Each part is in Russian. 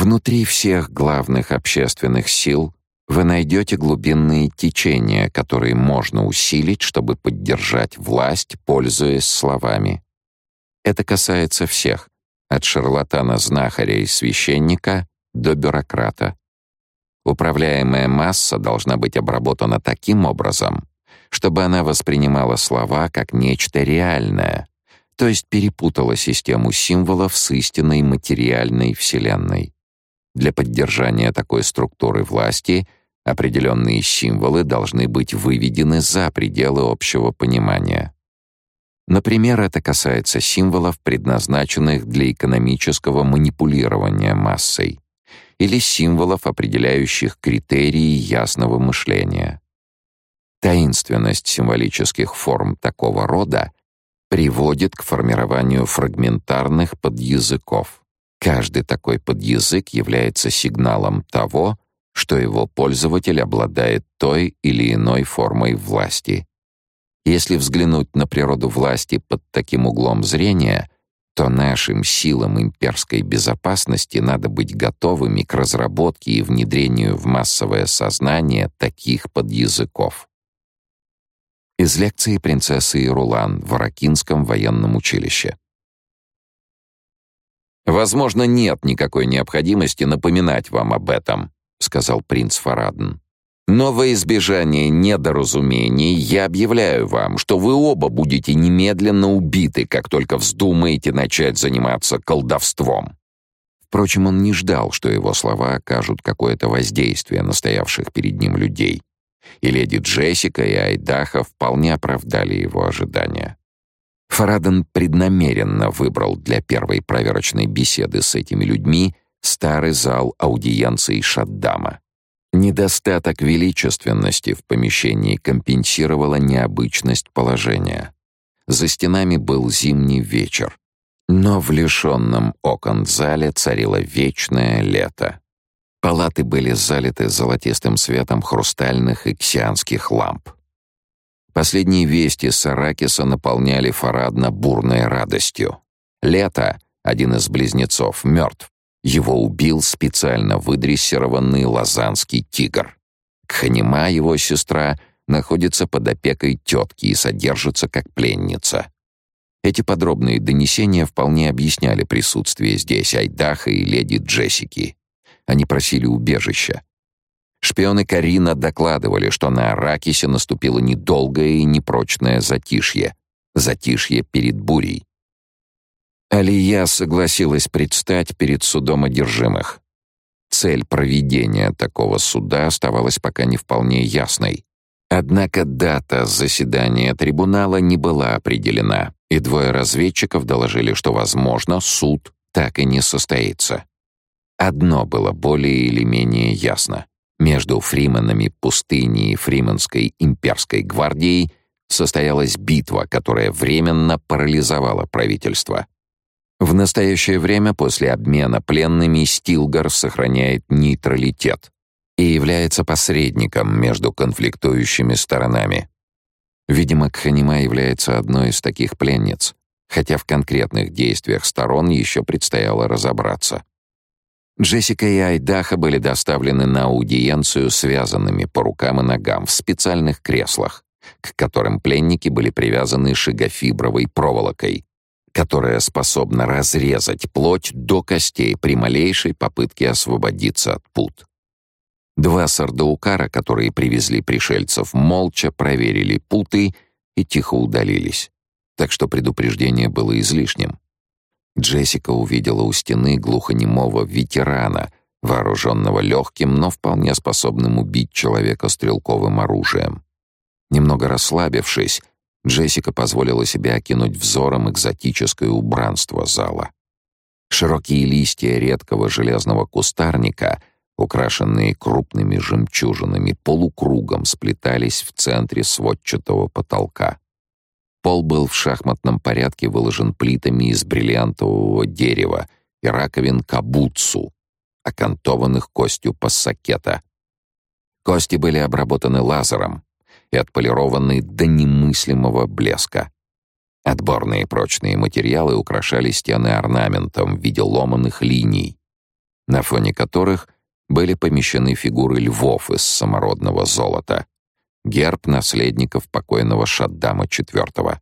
Внутри всех главных общественных сил вы найдете глубинные течения, которые можно усилить, чтобы поддержать власть, пользуясь словами. Это касается всех, от шарлатана-знахаря и священника до бюрократа. Управляемая масса должна быть обработана таким образом, чтобы она воспринимала слова как нечто реальное, то есть перепутала систему символов с истинной материальной вселенной. Для поддержания такой структуры власти определенные символы должны быть выведены за пределы общего понимания. Например, это касается символов, предназначенных для экономического манипулирования массой, или символов, определяющих критерии ясного мышления. Таинственность символических форм такого рода приводит к формированию фрагментарных подязыков. Каждый такой подязык является сигналом того, что его пользователь обладает той или иной формой власти. Если взглянуть на природу власти под таким углом зрения, то нашим силам имперской безопасности надо быть готовыми к разработке и внедрению в массовое сознание таких подязыков. Из лекции принцессы Ирулан в Аракинском военном училище. «Возможно, нет никакой необходимости напоминать вам об этом», — сказал принц Фарадн. «Но во избежание недоразумений я объявляю вам, что вы оба будете немедленно убиты, как только вздумаете начать заниматься колдовством». Впрочем, он не ждал, что его слова окажут какое-то воздействие на стоявших перед ним людей. И леди Джессика и Айдаха вполне оправдали его ожидания. Фараден преднамеренно выбрал для первой проверочной беседы с этими людьми старый зал аудиенций Шаддама. Недостаток величественности в помещении компенсировала необычность положения. За стенами был зимний вечер, но в лишенном окон зале царило вечное лето. Палаты были залиты золотистым светом хрустальных и ксианских ламп. Последние вести с Аракиса наполняли Фарадна бурной радостью. Лето, один из близнецов, мертв. Его убил специально выдрессированный лазанский тигр. Кханима, его сестра, находится под опекой тетки и содержится как пленница. Эти подробные донесения вполне объясняли присутствие здесь Айдаха и леди Джессики. Они просили убежища. Шпионы Карина докладывали, что на Аракисе наступило недолгое и непрочное затишье. Затишье перед бурей. Алия согласилась предстать перед судом одержимых. Цель проведения такого суда оставалась пока не вполне ясной. Однако дата заседания трибунала не была определена, и двое разведчиков доложили, что, возможно, суд так и не состоится. Одно было более или менее ясно. Между фриманами пустыни и фриманской имперской гвардией состоялась битва, которая временно парализовала правительство. В настоящее время после обмена пленными Стилгар сохраняет нейтралитет и является посредником между конфликтующими сторонами. Видимо, Кханима является одной из таких пленниц, хотя в конкретных действиях сторон еще предстояло разобраться. Джессика и Айдаха были доставлены на аудиенцию связанными по рукам и ногам в специальных креслах, к которым пленники были привязаны шигофибровой проволокой, которая способна разрезать плоть до костей при малейшей попытке освободиться от пут. Два сардаукара, которые привезли пришельцев, молча проверили путы и тихо удалились, так что предупреждение было излишним. Джессика увидела у стены глухонемого ветерана, вооруженного легким, но вполне способным убить человека стрелковым оружием. Немного расслабившись, Джессика позволила себе окинуть взором экзотическое убранство зала. Широкие листья редкого железного кустарника, украшенные крупными жемчужинами, полукругом сплетались в центре сводчатого потолка. Пол был в шахматном порядке выложен плитами из бриллиантового дерева и раковин кабуцу, окантованных костью пассакета. Кости были обработаны лазером и отполированы до немыслимого блеска. Отборные прочные материалы украшали стены орнаментом в виде ломаных линий. на фоне которых были помещены фигуры львов из самородного золота, герб наследников покойного Шаддама IV.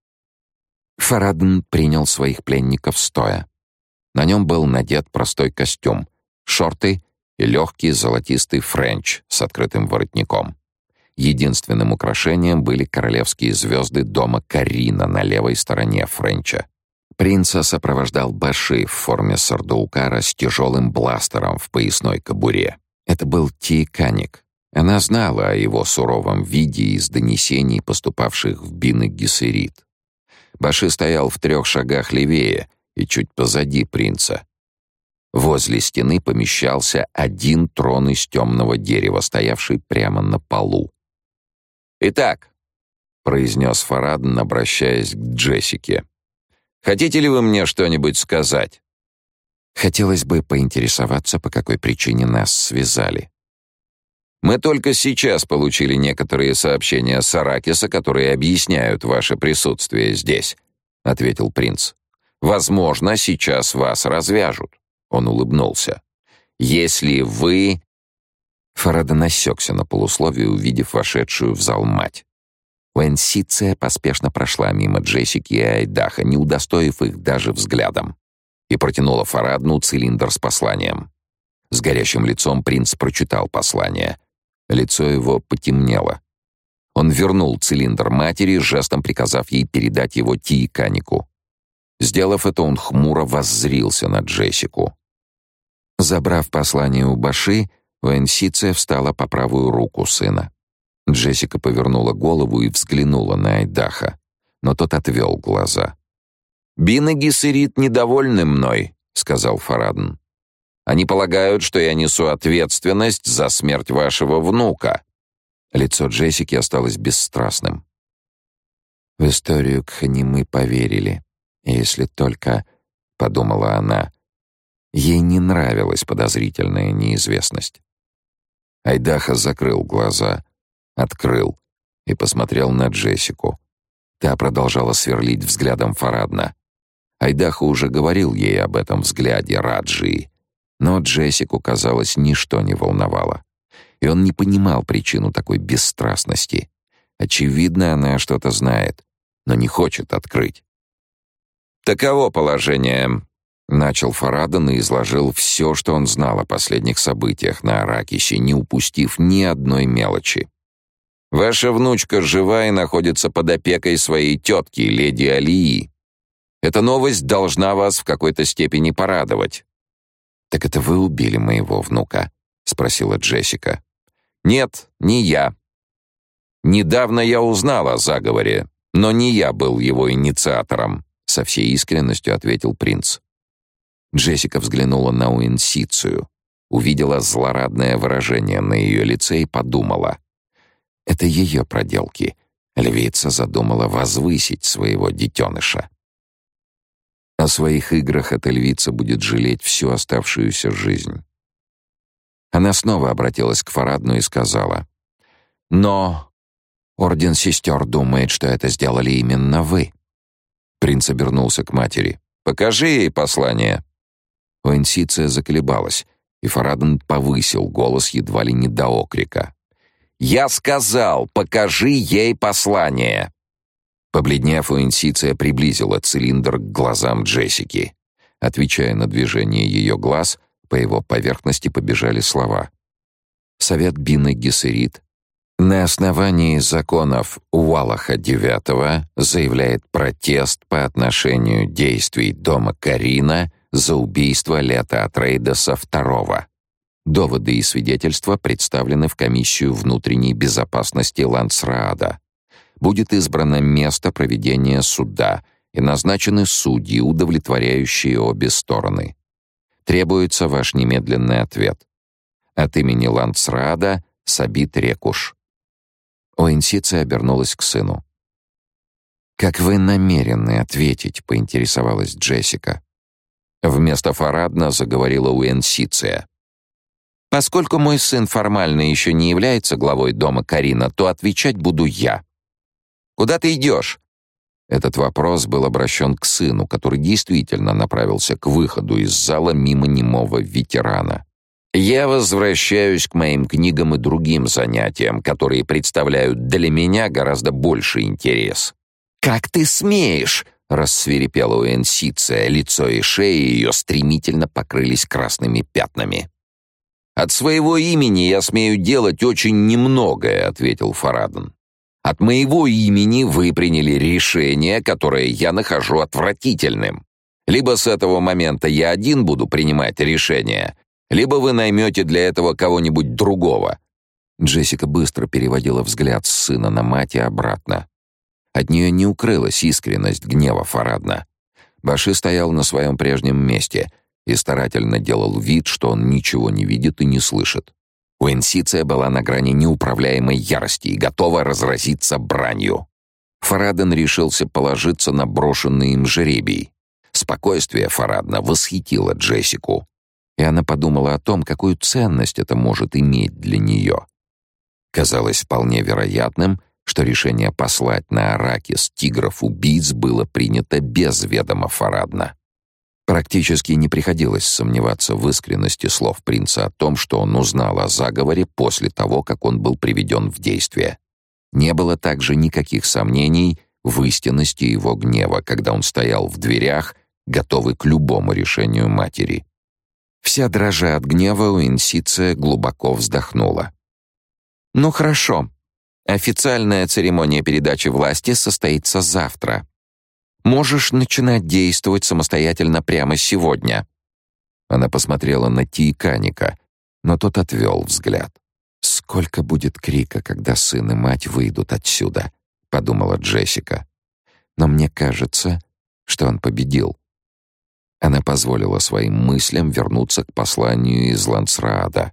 Фарадн принял своих пленников стоя. На нем был надет простой костюм, шорты и легкий золотистый френч с открытым воротником. Единственным украшением были королевские звезды дома Карина на левой стороне френча. Принца сопровождал Баши в форме сардаукара с тяжелым бластером в поясной кобуре. Это был Тиеканик. Она знала о его суровом виде из донесений, поступавших в Бин-и-Гессерит. Баши стоял в 3 шагах левее и чуть позади принца. Возле стены помещался один трон из темного дерева, стоявший прямо на полу. «Итак», — произнес Фарадн, обращаясь к Джессике, «хотите ли вы мне что-нибудь сказать?» «Хотелось бы поинтересоваться, по какой причине нас связали». «Мы только сейчас получили некоторые сообщения с Аракиса, которые объясняют ваше присутствие здесь», — ответил принц. «Возможно, сейчас вас развяжут». Он улыбнулся. «Если вы...» Фарадн осекся на полусловие, увидев вошедшую в зал мать. Уэнсиция поспешно прошла мимо Джессики и Айдаха, не удостоив их даже взглядом, и протянула Фарадну цилиндр с посланием. С горящим лицом принц прочитал послание. Лицо его потемнело. Он вернул цилиндр матери, жестом приказав ей передать его Тиеканику. Сделав это, он хмуро воззрился на Джессику. Забрав послание у Баши, Уэнсиция встала по правую руку сына. Джессика повернула голову и взглянула на Айдаха, но тот отвел глаза. «Бин и Гессерит недовольны мной», — сказал Фарадн. «Они полагают, что я несу ответственность за смерть вашего внука». Лицо Джессики осталось бесстрастным. «В историю Кхани мы поверили, если только...» — подумала она. Ей не нравилась подозрительная неизвестность. Айдаха закрыл глаза, открыл и посмотрел на Джессику. Та продолжала сверлить взглядом Фарадна. Айдаха уже говорил ей об этом взгляде Раджии, но Джессику, казалось, ничто не волновало. И он не понимал причину такой бесстрастности. Очевидно, она что-то знает, но не хочет открыть. «Таково положение», — начал Фарадн и изложил все, что он знал о последних событиях на Аракисе, не упустив ни одной мелочи. «Ваша внучка жива и находится под опекой своей тетки, леди Алии. Эта новость должна вас в какой-то степени порадовать». «Так это вы убили моего внука?» — спросила Джессика. «Нет, не я. Недавно я узнал о заговоре, но не я был его инициатором», — со всей искренностью ответил принц. Джессика взглянула на Уэнсицию, увидела злорадное выражение на ее лице и подумала. Это ее проделки. Львица задумала возвысить своего детеныша. О своих играх эта львица будет жалеть всю оставшуюся жизнь. Она снова обратилась к Фарадну и сказала: «Но Орден Сестер думает, что это сделали именно вы». Принц обернулся к матери. «Покажи ей послание». Уэнсиция заколебалась, и Фарадн повысил голос едва ли не до окрика. «Я сказал, покажи ей послание!» Побледнев, Уэнсиция приблизила цилиндр к глазам Джессики. Отвечая на движение ее глаз, по его поверхности побежали слова. Совет Бин-и-Гессерит на основании законов Уалаха IX заявляет протест по отношению действий дома Карина за убийство Лета Атрейдеса II. Доводы и свидетельства представлены в комиссию внутренней безопасности Лансраада. Будет избрано место проведения суда и назначены судьи, удовлетворяющие обе стороны. Требуется ваш немедленный ответ. От имени Лансраада Сабит Рекуш. Уэнсиция обернулась к сыну. «Как вы намерены ответить?» — поинтересовалась Джессика. Вместо Фарадна заговорила Уэнсиция. «Поскольку мой сын формально еще не является главой дома Карина, то отвечать буду я. Куда ты идешь?» Этот вопрос был обращен к сыну, который действительно направился к выходу из зала мимо немого ветерана. «Я возвращаюсь к моим книгам и другим занятиям, которые представляют для меня гораздо больший интерес». «Как ты смеешь!» — рассвирепела Уэнсиция, лицо и шея ее стремительно покрылись красными пятнами. «От своего имени я смею делать очень немногое», — ответил Фараден. «От моего имени вы приняли решение, которое я нахожу отвратительным. Либо с этого момента я один буду принимать решения, либо вы наймете для этого кого-нибудь другого». Джессика быстро переводила взгляд с сына на мать и обратно. От нее не укрылась искренность гнева Фарадна. Баши стоял на своем прежнем месте и старательно делал вид, что он ничего не видит и не слышит. Уэнсиция была на грани неуправляемой ярости и готова разразиться бранью. Фараден решился положиться на брошенный им жребий. Спокойствие Фарадна восхитило Джессику, и она подумала о том, какую ценность это может иметь для нее. Казалось вполне вероятным, что решение послать на Аракис тигров-убийц было принято без ведома Фарадна. Практически не приходилось сомневаться в искренности слов принца о том, что он узнал о заговоре после того, как он был приведен в действие. Не было также никаких сомнений в истинности его гнева, когда он стоял в дверях, готовый к любому решению матери. Вся дрожа от гнева, Уэнсиция глубоко вздохнула. «Ну хорошо. Официальная церемония передачи власти состоится завтра. Можешь начинать действовать самостоятельно прямо сегодня». Она посмотрела на Тииканика, но тот отвел взгляд. «Сколько будет крика, когда сын и мать выйдут отсюда», — подумала Джессика. «Но мне кажется, что он победил». Она позволила своим мыслям вернуться к посланию из Лансраада.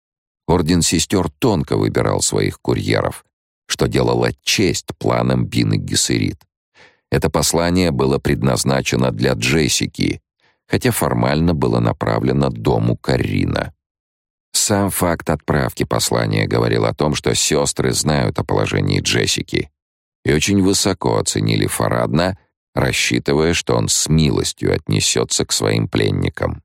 Орден Сестер тонко выбирал своих курьеров, что делало честь планам Бины Гессерит. Это послание было предназначено для Джессики, хотя формально было направлено дому Каррина. Сам факт отправки послания говорил о том, что сестры знают о положении Джессики и очень высоко оценили Фарадна, рассчитывая, что он с милостью отнесется к своим пленникам.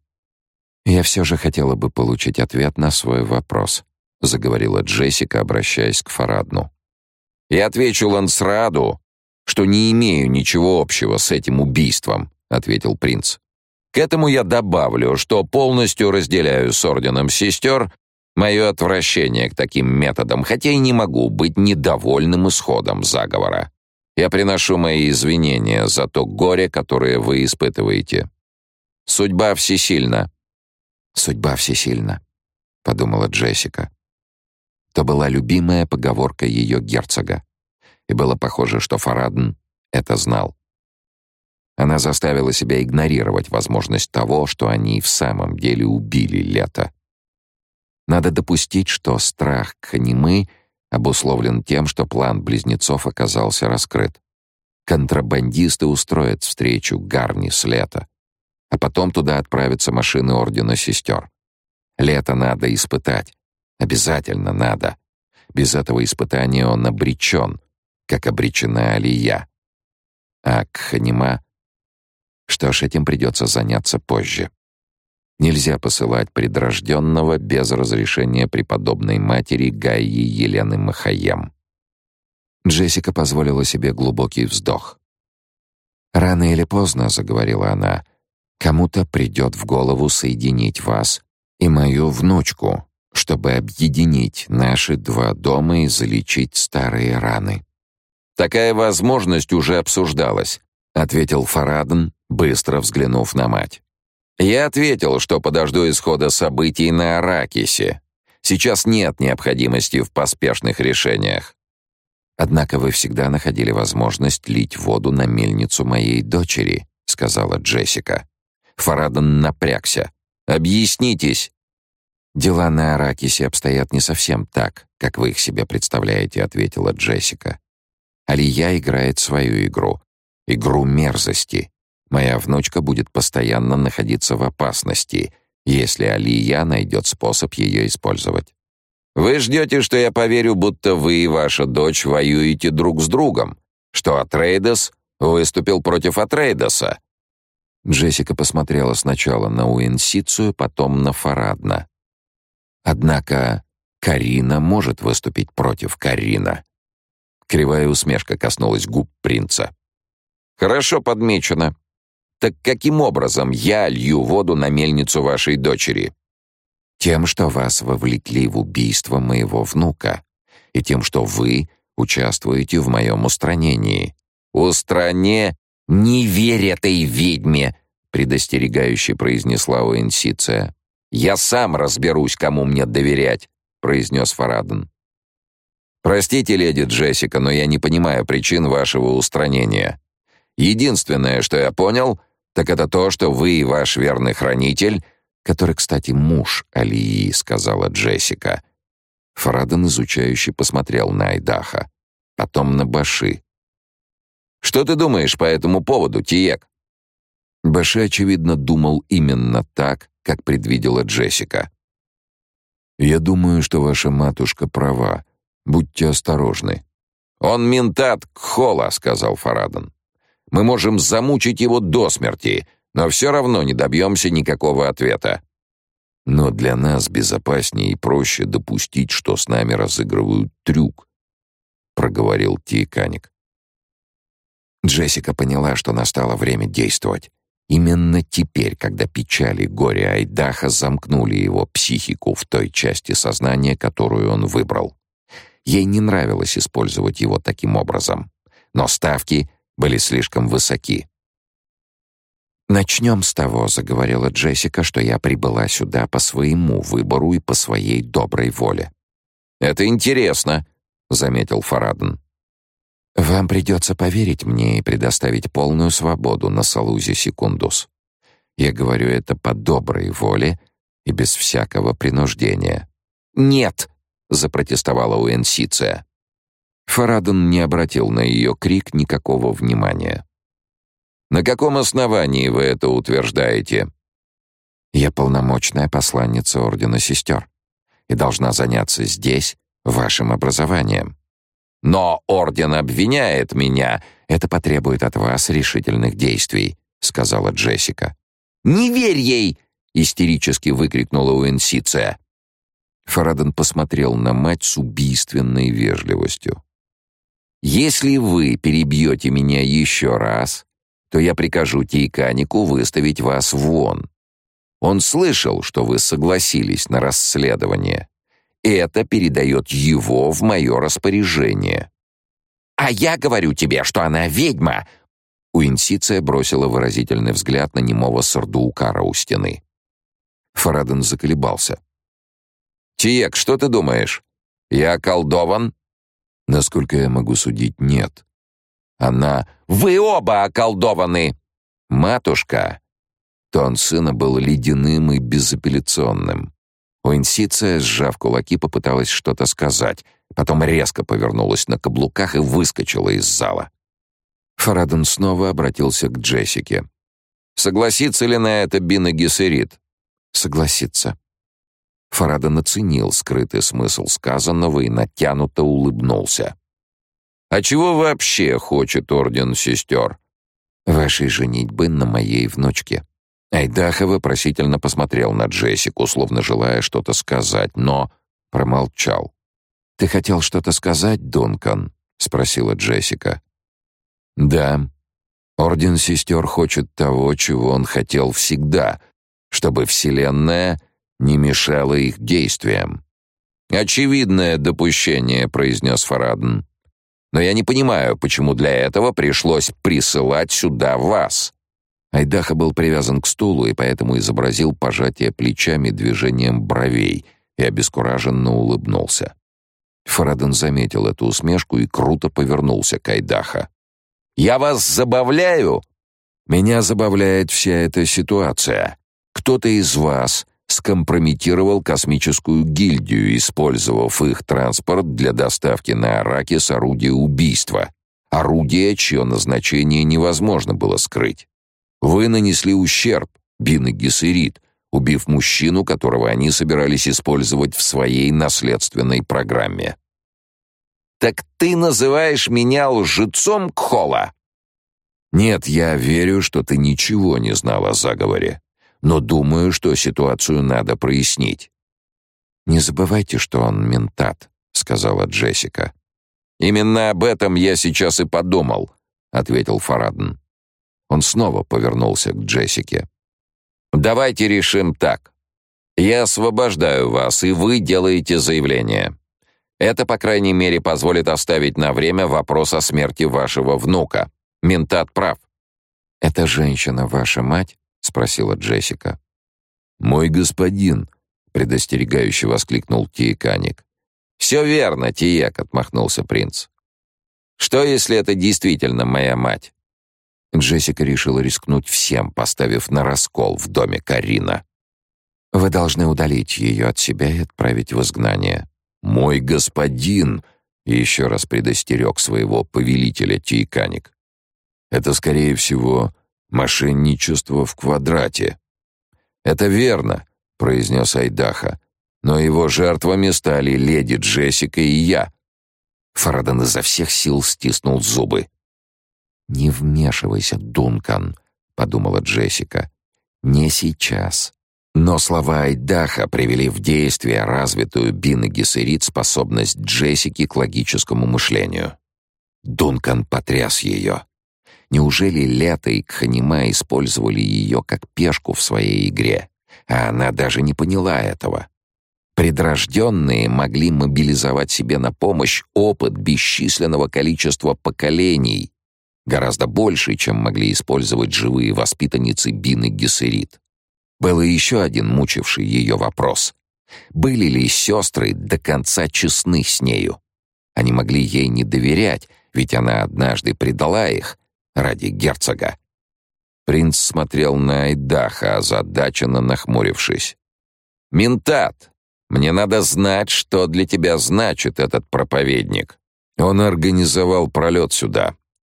«Я все же хотела бы получить ответ на свой вопрос», — заговорила Джессика, обращаясь к Фарадну. «Я отвечу Лансрааду, что не имею ничего общего с этим убийством», — ответил принц. «К этому я добавлю, что полностью разделяю с Орденом Сестер мое отвращение к таким методам, хотя и не могу быть недовольным исходом заговора. Я приношу мои извинения за то горе, которое вы испытываете. Судьба всесильна». «Судьба всесильна», — подумала Джессика. То была любимая поговорка ее герцога, и было похоже, что Фарадн это знал. Она заставила себя игнорировать возможность того, что они в самом деле убили Лето. Надо допустить, что страх Кханимы обусловлен тем, что план близнецов оказался раскрыт. Контрабандисты устроят встречу Гарни с Лето, а потом туда отправятся машины Ордена Сестер. Лето надо испытать. Обязательно надо. Без этого испытания он обречен, как обречена Алия. А Кханима... Что ж, этим придется заняться позже. Нельзя посылать предрожденного без разрешения преподобной матери Гаи Елены Махаем. Джессика позволила себе глубокий вздох. «Рано или поздно, — заговорила она, — кому-то придет в голову соединить вас и мою внучку, чтобы объединить наши два дома и залечить старые раны». «Такая возможность уже обсуждалась», — ответил Фарадн, быстро взглянув на мать. «Я ответил, что подожду исхода событий на Аракисе. Сейчас нет необходимости в поспешных решениях». «Однако вы всегда находили возможность лить воду на мельницу моей дочери», — сказала Джессика. Фарадн напрягся. «Объяснитесь». «Дела на Аракисе обстоят не совсем так, как вы их себе представляете», — ответила Джессика. «Алия играет свою игру. Игру мерзости. Моя внучка будет постоянно находиться в опасности, если Алия найдет способ ее использовать». «Вы ждете, что я поверю, будто вы и ваша дочь воюете друг с другом, что Атрейдес Выступил против Атрейдеса. Джессика посмотрела сначала на Уинсицию, потом на Фарадна. Однако Карина может выступить против Карина. Кривая усмешка коснулась губ принца. Хорошо подмечено. Так каким образом я лью воду на мельницу вашей дочери? Тем, что вас вовлекли в убийство моего внука, и тем, что вы участвуете в моем устранении. Не верь этой ведьме, предостерегающе произнесла Уинсиция. Я сам разберусь, кому мне доверять, произнес Фараден. Простите, леди Джессика, но я не понимаю причин вашего устранения. Единственное, что я понял, так это то, что вы и ваш верный хранитель, который, кстати, муж Алии, сказала Джессика. Фараден изучающе посмотрел на Айдаха, потом на Баши. Что ты думаешь по этому поводу, Тиек? Баши, очевидно, думал именно так, как предвидела Джессика. Я думаю, что ваша матушка права. Будьте осторожны. Он ментат Кхола, сказал Фараден. Мы можем замучить его до смерти, но все равно не добьемся никакого ответа. Но для нас безопаснее и проще допустить, что с нами разыгрывают трюк, проговорил Тиеканик. Джессика поняла, что настало время действовать. Именно теперь, когда печаль и горе Айдаха замкнули его психику в той части сознания, которую он выбрал. Ей не нравилось использовать его таким образом, но ставки были слишком высоки. «Начнем с того», — заговорила Джессика, «что я прибыла сюда по своему выбору и по своей доброй воле». «Это интересно», — заметил Фараден. «Вам придется поверить мне и предоставить полную свободу на Салузе Секундус. Я говорю это по доброй воле и без всякого принуждения». «Нет!» — запротестовала Уинсиция. Фараден не обратил на ее крик никакого внимания. «На каком основании вы это утверждаете?» «Я полномочная посланница Ордена Сестер и должна заняться здесь вашим образованием». «Но Орден обвиняет меня. Это потребует от вас решительных действий», — сказала Джессика. «Не верь ей!» — истерически выкрикнула Уинсиция. Фараден посмотрел на мать с убийственной вежливостью. «Если вы перебьете меня еще раз, то я прикажу Тиеканику выставить вас вон. Он слышал, что вы согласились на расследование. Это передает его в мое распоряжение». «А я говорю тебе, что она ведьма!» Уинсиция бросила выразительный взгляд на немого Сардуукара у стены. Фараден заколебался. «Тиек, что ты думаешь? Я околдован?» «Насколько я могу судить, нет. Она...» «Вы оба околдованы!» «Матушка!» Тон сына был ледяным и безапелляционным. Уинсиция, сжав кулаки, попыталась что-то сказать, потом резко повернулась на каблуках и выскочила из зала. Фараден снова обратился к Джессике. «Согласится ли на это Бина Гессерит?» «Согласится». Фараден оценил скрытый смысл сказанного и натянуто улыбнулся. «А чего вообще хочет Орден Сестер?» «Вашей женитьбы на моей внучке». Айдаха вопросительно посмотрел на Джессику, словно желая что-то сказать, но промолчал. «Ты хотел что-то сказать, Дункан?» — спросила Джессика. «Да. Орден Сестер хочет того, чего он хотел всегда, чтобы Вселенная не мешала их действиям». «Очевидное допущение», — произнес Фараден. «Но я не понимаю, почему для этого пришлось присылать сюда вас». Айдаха был привязан к стулу и поэтому изобразил пожатие плечами движением бровей и обескураженно улыбнулся. Фараден заметил эту усмешку и круто повернулся к Айдаха. «Я вас забавляю?» «Меня забавляет вся эта ситуация. Кто-то из вас скомпрометировал космическую гильдию, использовав их транспорт для доставки на Аракис орудия убийства. Орудие, чье назначение невозможно было скрыть. Вы нанесли ущерб Бина Гессерит, убив мужчину, которого они собирались использовать в своей наследственной программе». «Так ты называешь меня лжецом, Кхола?» Нет, я верю, что ты ничего не знал о заговоре, но думаю, что ситуацию надо прояснить. Не забывайте, что он ментат, сказала Джессика. Именно об этом я сейчас и подумал, ответил Фарадн. Он снова повернулся к Джессике. Давайте решим так. Я освобождаю вас, и вы делаете заявление. Это, по крайней мере, позволит оставить на время вопрос о смерти вашего внука. Ментат прав. «Эта женщина ваша мать?» — спросила Джессика. «Мой господин», — предостерегающе воскликнул Тиеканик. «Все верно, Тиек», — отмахнулся принц. «Что, если это действительно моя мать?» Джессика решила рискнуть всем, поставив на раскол в доме Карина. «Вы должны удалить ее от себя и отправить в изгнание». «Мой господин», — еще раз предостерег своего повелителя Тиеканик. «Это, скорее всего, мошенничество в квадрате». «Это верно», — произнес Айдаха. «Но его жертвами стали леди Джессика и я». Фараден изо всех сил стиснул зубы. «Не вмешивайся, Дункан», — подумала Джессика. «Не сейчас». Но слова Айдаха привели в действие развитую Бин Гессерит способность Джессики к логическому мышлению. Дункан потряс ее. Неужели Лето и Кханима использовали ее как пешку в своей игре, а она даже не поняла этого? Предрожденные могли мобилизовать себе на помощь опыт бесчисленного количества поколений, гораздо больше, чем могли использовать живые воспитанницы Бин Гессерит. Был и еще один мучивший ее вопрос. Были ли сестры до конца честны с нею? Они могли ей не доверять, ведь она однажды предала их ради герцога. Принц смотрел на Айдаха, озадаченно нахмурившись. «Ментат, мне надо знать, что для тебя значит этот проповедник. Он организовал пролет сюда.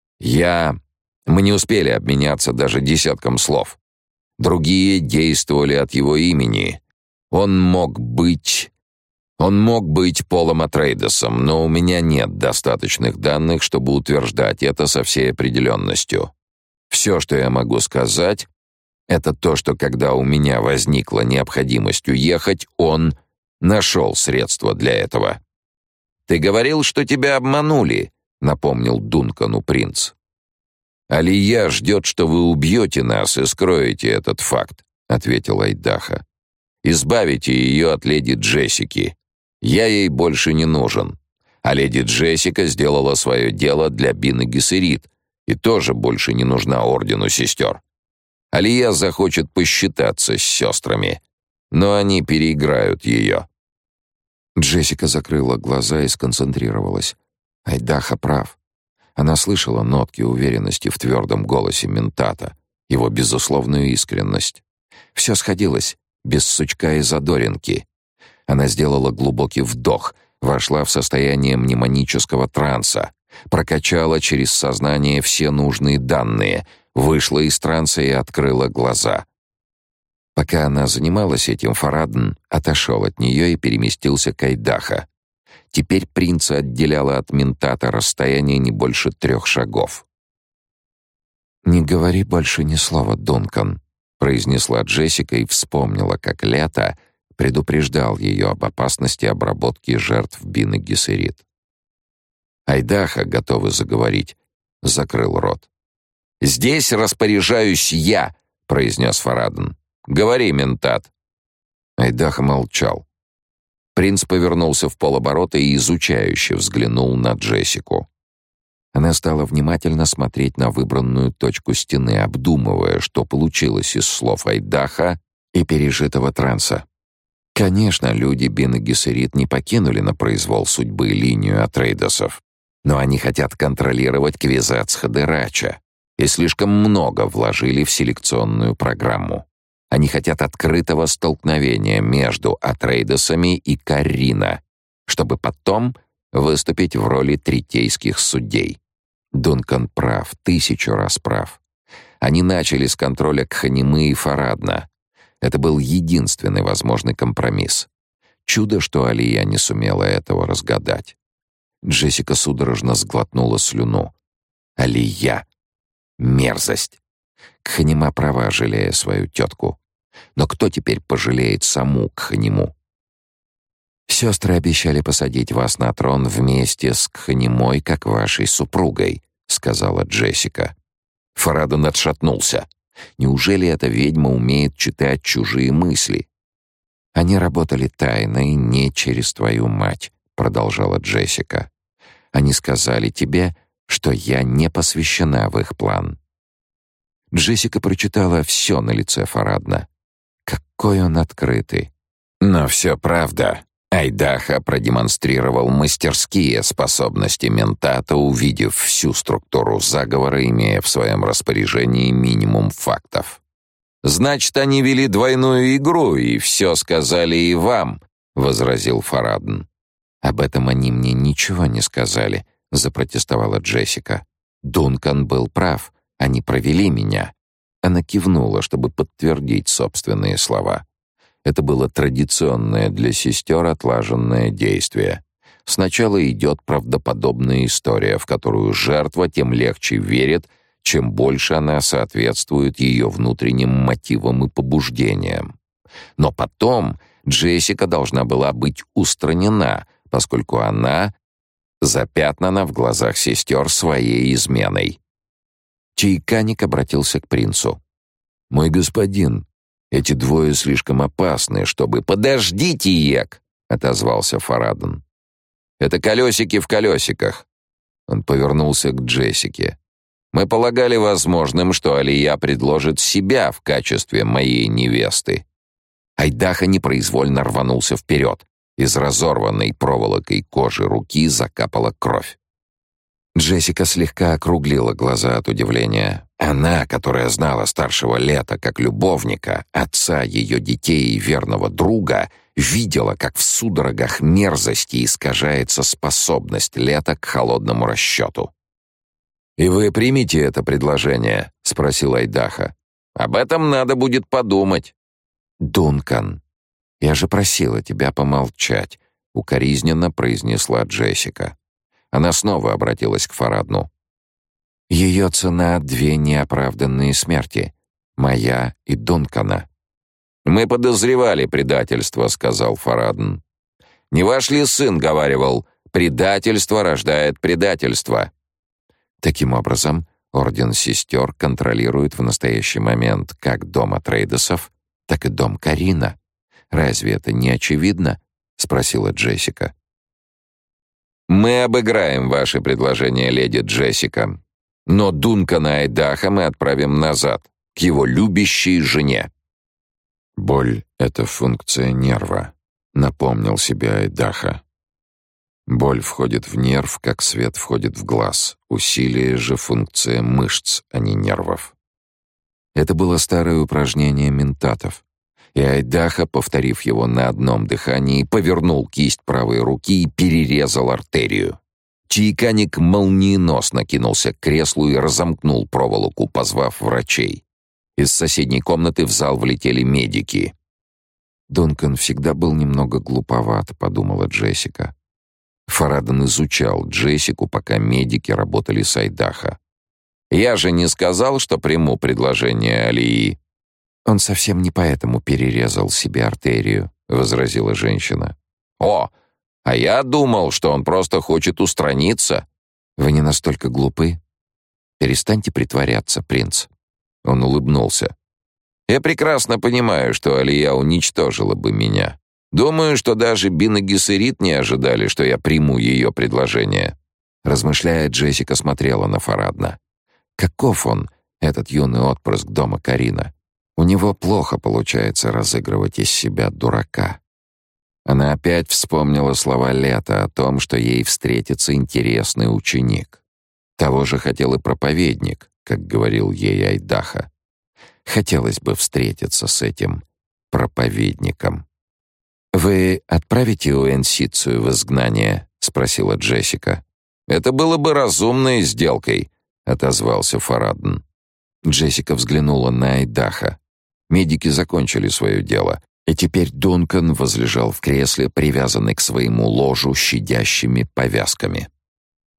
Мы не успели обменяться даже десятком слов. Другие действовали от его имени. Он мог быть Полом Атрейдесом, но у меня нет достаточных данных, чтобы утверждать это со всей определенностью. Все, что я могу сказать, это то, что когда у меня возникла необходимость уехать, он нашел средства для этого. «Ты говорил, что тебя обманули», — напомнил Дункану принц. «Алия ждет, что вы убьете нас и скроете этот факт», — ответил Айдаха. «Избавите ее от леди Джессики. Я ей больше не нужен. А леди Джессика сделала свое дело для Бин Гессерит и тоже больше не нужна ордену сестер. Алия захочет посчитаться с сестрами, но они переиграют ее». Джессика закрыла глаза и сконцентрировалась. Айдаха прав. Она слышала нотки уверенности в твердом голосе ментата, его безусловную искренность. Все сходилось, без сучка и задоринки. Она сделала глубокий вдох, вошла в состояние мнемонического транса, прокачала через сознание все нужные данные, вышла из транса и открыла глаза. Пока она занималась этим, Фарадн отошел от нее и переместился к Айдаха. Теперь принца отделяло от ментата расстояние не больше 3 шагов. «Не говори больше ни слова, Дункан», — произнесла Джессика и вспомнила, как Лето предупреждал ее об опасности обработки жертв Бин Гессерит. Айдаха, готовый заговорить, закрыл рот. «Здесь распоряжаюсь я», — произнес Фарадн. «Говори, ментат». Айдаха молчал. Принц повернулся в полоборота и изучающе взглянул на Джессику. Она стала внимательно смотреть на выбранную точку стены, обдумывая, что получилось из слов Айдаха и пережитого транса. Конечно, люди Бин Гессерит не покинули на произвол судьбы линию Атрейдесов, но они хотят контролировать Квизац Хадерача и слишком много вложили в селекционную программу. Они хотят открытого столкновения между Атрейдесами и Карина, чтобы потом выступить в роли третейских судей. Дункан прав, 1000 раз прав. Они начали с контроля Кханимы и Фарадна. Это был единственный возможный компромисс. Чудо, что Алия не сумела этого разгадать. Джессика судорожно сглотнула слюну. Алия. Мерзость. Кханима права, жалея свою тетку. Но кто теперь пожалеет саму Кханиму? «Сестры обещали посадить вас на трон вместе с Кханимой, как вашей супругой», — сказала Джессика. Фараден отшатнулся. Неужели эта ведьма умеет читать чужие мысли? «Они работали тайно и не через твою мать», — продолжала Джессика. «Они сказали тебе, что я не посвящена в их план». Джессика прочитала все на лице Фарадна. Какой он открытый. Но все правда. Айдаха продемонстрировал мастерские способности ментата, увидев всю структуру заговора, имея в своем распоряжении минимум фактов. «Значит, они вели двойную игру и все сказали и вам», — возразил Фарадн. «Об этом они мне ничего не сказали», — запротестовала Джессика. «Дункан был прав, они провели меня». Она кивнула, чтобы подтвердить собственные слова. Это было традиционное для сестер отлаженное действие. Сначала идет правдоподобная история, в которую жертва тем легче верит, чем больше она соответствует ее внутренним мотивам и побуждениям. Но потом Джессика должна была быть устранена, поскольку она запятнана в глазах сестер своей изменой. Чайканик обратился к принцу. «Мой господин, эти двое слишком опасны, чтобы...» «Подождите, Ек!» — отозвался Фараден. «Это колесики в колесиках». Он повернулся к Джессике. «Мы полагали возможным, что Алия предложит себя в качестве моей невесты». Айдаха непроизвольно рванулся вперед. Из разорванной проволокой кожи руки закапала кровь. Джессика слегка округлила глаза от удивления. Она, которая знала старшего Лета как любовника, отца ее детей и верного друга, видела, как в судорогах мерзости искажается способность Лета к холодному расчету. «И вы примете это предложение?» — спросил Айдаха. «Об этом надо будет подумать». «Дункан, я же просила тебя помолчать», — укоризненно произнесла Джессика. Она снова обратилась к Фарадну. «Ее цена — 2 неоправданные смерти. Моя и Дункана». «Мы подозревали предательство», — сказал Фарадн. «Не ваш ли сын говаривал, предательство рождает предательство?» Таким образом, Орден Сестер контролирует в настоящий момент как дом Атрейдесов, так и дом Карина. Разве это не очевидно?» — спросила Джессика. «Мы обыграем ваше предложение, леди Джессика. Но Дункана Айдаха мы отправим назад, к его любящей жене». «Боль — это функция нерва», — напомнил себе Айдаха. «Боль входит в нерв, как свет входит в глаз. Усилие же — функция мышц, а не нервов». Это было старое упражнение ментатов. И Айдаха, повторив его на одном дыхании, повернул кисть правой руки и перерезал артерию. Чайканик молниеносно кинулся к креслу и разомкнул проволоку, позвав врачей. Из соседней комнаты в зал влетели медики. «Дункан всегда был немного глуповат», — подумала Джессика. Фараден изучал Джессику, пока медики работали с Айдаха. «Я же не сказал, что приму предложение Алии». «Он совсем не поэтому перерезал себе артерию», — возразила женщина. «О, а я думал, что он просто хочет устраниться». «Вы не настолько глупы. Перестаньте притворяться, принц». Он улыбнулся. «Я прекрасно понимаю, что Алия уничтожила бы меня. Думаю, что даже Бин и Гессерит не ожидали, что я приму ее предложение». Размышляя, Джессика смотрела на Фарадна. Каков он, этот юный отпрыск дома Карина? У него плохо получается разыгрывать из себя дурака. Она опять вспомнила слова Лета о том, что ей встретится интересный ученик. Того же хотел и проповедник, как говорил ей Айдаха. Хотелось бы встретиться с этим проповедником. «Вы отправите Уэнсицию в изгнание?» — спросила Джессика. «Это было бы разумной сделкой», — отозвался Фарадн. Джессика взглянула на Айдаха. Медики закончили свое дело, и теперь Дункан возлежал в кресле, привязанный к своему ложу щадящими повязками.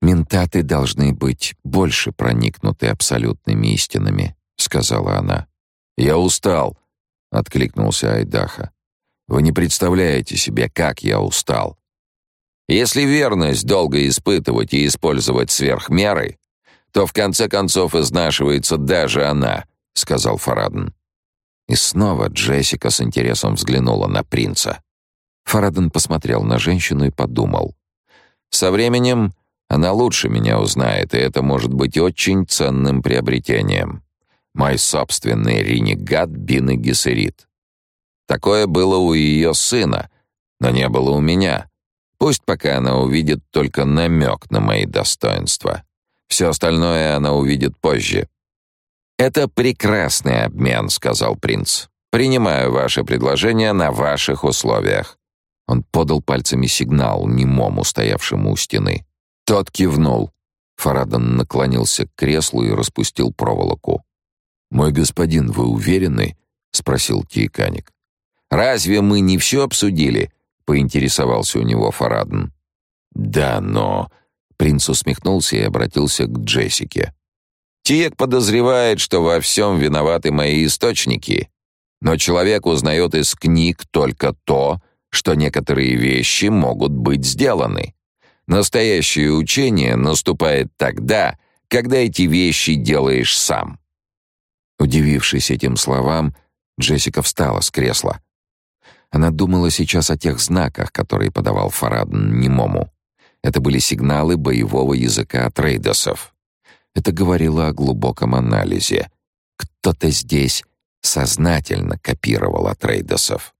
«Ментаты должны быть больше проникнуты абсолютными истинами», — сказала она. «Я устал», — откликнулся Айдаха. «Вы не представляете себе, как я устал. Если верность долго испытывать и использовать сверх меры, то в конце концов изнашивается даже она», — сказал Фараден. И снова Джессика с интересом взглянула на принца. Фараден посмотрел на женщину и подумал: «Со временем она лучше меня узнает, и это может быть очень ценным приобретением. Мой собственный ренегат Бин Гессерит. Такое было у ее сына, но не было у меня. Пусть пока она увидит только намек на мои достоинства. Все остальное она увидит позже». «Это прекрасный обмен», — сказал принц. «Принимаю ваше предложение на ваших условиях». Он подал пальцами сигнал немому, стоявшему у стены. Тот кивнул. Фараден наклонился к креслу и распустил проволоку. «Мой господин, вы уверены?» — спросил Тиеканик. «Разве мы не все обсудили?» — поинтересовался у него Фараден. «Да, но...» — принц усмехнулся и обратился к Джессике. «Тиек подозревает, что во всем виноваты мои источники, но человек узнает из книг только то, что некоторые вещи могут быть сделаны. Настоящее учение наступает тогда, когда эти вещи делаешь сам». Удивившись этим словам, Джессика встала с кресла. Она думала сейчас о тех знаках, которые подавал Фараден немому. Это были сигналы боевого языка Атрейдесов. Это говорило о глубоком анализе. Кто-то здесь сознательно копировал Атрейдесов.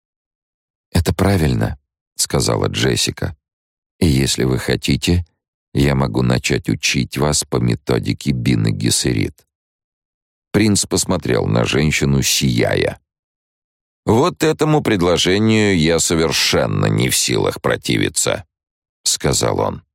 «Это правильно», — сказала Джессика. «И если вы хотите, я могу начать учить вас по методике Бин Гессерит». Принц посмотрел на женщину, сияя. «Вот этому предложению я совершенно не в силах противиться», — сказал он.